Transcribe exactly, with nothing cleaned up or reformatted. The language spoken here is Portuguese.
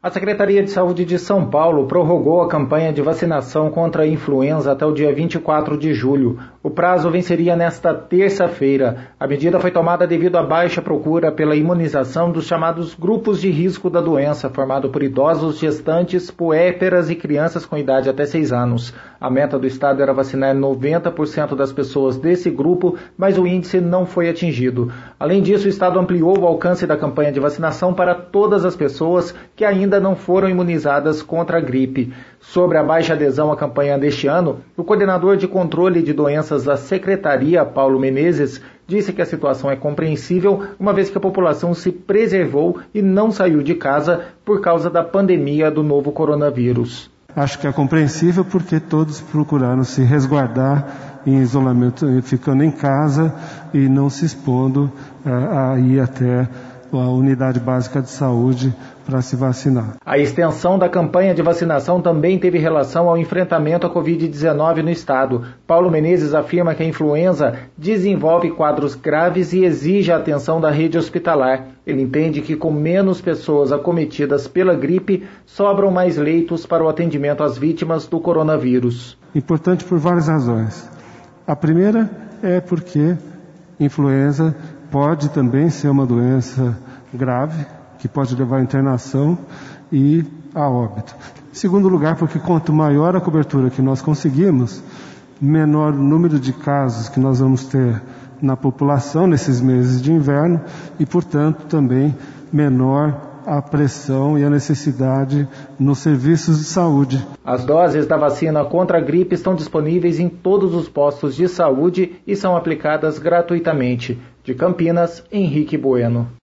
A Secretaria de Saúde de São Paulo prorrogou a campanha de vacinação contra a influenza até o dia vinte e quatro de julho. O prazo venceria nesta terça-feira. A medida foi tomada devido à baixa procura pela imunização dos chamados grupos de risco da doença, formado por idosos, gestantes, puérperas e crianças com idade até seis anos. A meta do Estado era vacinar noventa por cento das pessoas desse grupo, mas o índice não foi atingido. Além disso, o Estado ampliou o alcance da campanha de vacinação para todas as pessoas que ainda não foram imunizadas contra a gripe. Sobre a baixa adesão à campanha deste ano, o coordenador de controle de doenças da Secretaria, Paulo Menezes, disse que a situação é compreensível, uma vez que a população se preservou e não saiu de casa por causa da pandemia do novo coronavírus. Acho que é compreensível porque todos procuraram se resguardar em isolamento, ficando em casa e não se expondo a, a ir até a unidade básica de saúde para se vacinar. A extensão da campanha de vacinação também teve relação ao enfrentamento à covid dezenove no estado. Paulo Menezes afirma que a influenza desenvolve quadros graves e exige a atenção da rede hospitalar. Ele entende que com menos pessoas acometidas pela gripe, sobram mais leitos para o atendimento às vítimas do coronavírus. Importante por várias razões. A primeira é porque influenza pode também ser uma doença grave, que pode levar à internação e a óbito. Em segundo lugar, porque quanto maior a cobertura que nós conseguimos, menor o número de casos que nós vamos ter na população nesses meses de inverno e, portanto, também menor a pressão e a necessidade nos serviços de saúde. As doses da vacina contra a gripe estão disponíveis em todos os postos de saúde e são aplicadas gratuitamente. De Campinas, Henrique Bueno.